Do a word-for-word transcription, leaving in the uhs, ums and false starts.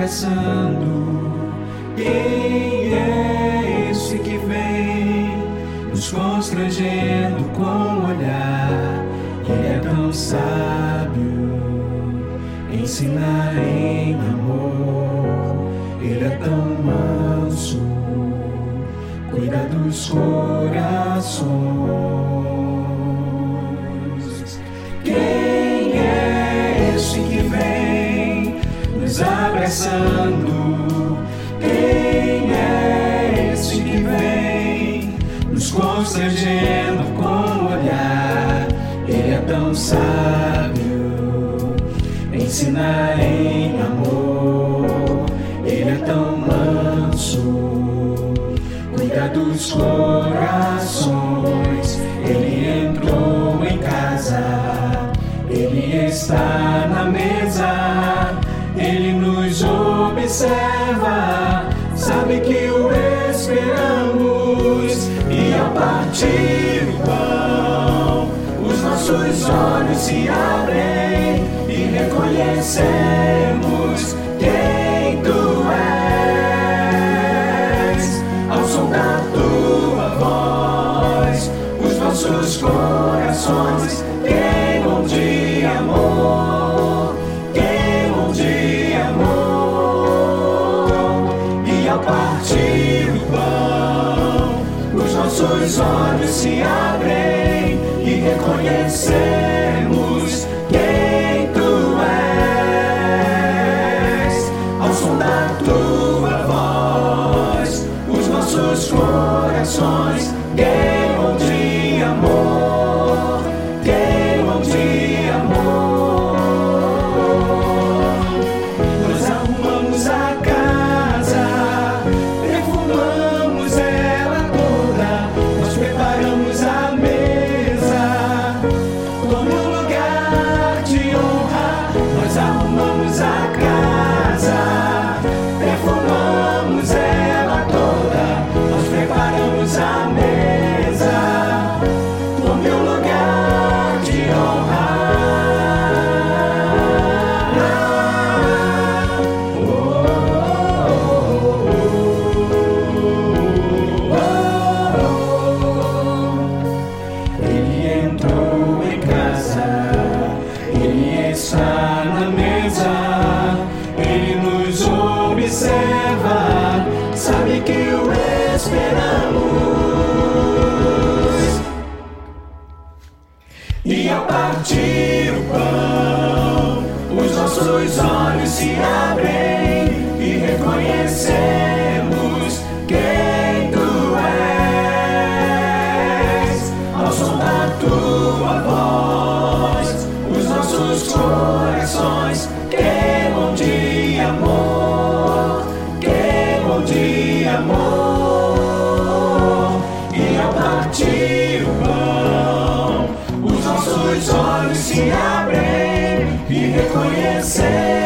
apressando. Quem é esse que vem nos constrangendo com o olhar? Ele é tão sábio, ensina em amor. Ele é tão manso, cuida dos corações. Quem é esse que vem nos abraçando? Quem é esse que vem nos constrangendo com o olhar? Ele é tão sábio, ensina em amor. Ele é tão manso, cuida dos corações. Ele entrou em casa, ele está na mesa, ele nos observa, sabe que o esperamos. E ao partir o pão, os nossos olhos se abrem e reconhecemos quem tu és. Ao som da tua voz, os nossos corações queimam de amor, queimam de amor. E ao partir o pão, os nossos olhos se abrem e reconhecemos quem tu és. Ao som da tua voz, os nossos corações queimam de amor, queimam de amor. Nós arrumamos a casa, perfumamos ela toda, nós preparamos a mesa, tome um lugar de honra. Nós arrumamos a casa, perfumamos ela toda, nós preparamos a mesa, tome um lugar de honra. Oh, oh, oh, oh. Ele entrou em casa, ele está na mesa, ele nos observa, sabe que o esperamos. E ao partir o pão, os nossos olhos se abrem e reconhecemos quem tu és. Ao som da tua voz, os nossos corações queimam de amor, queimam de amor. E ao partir o pão, os nossos olhos se abrem e reconhecemos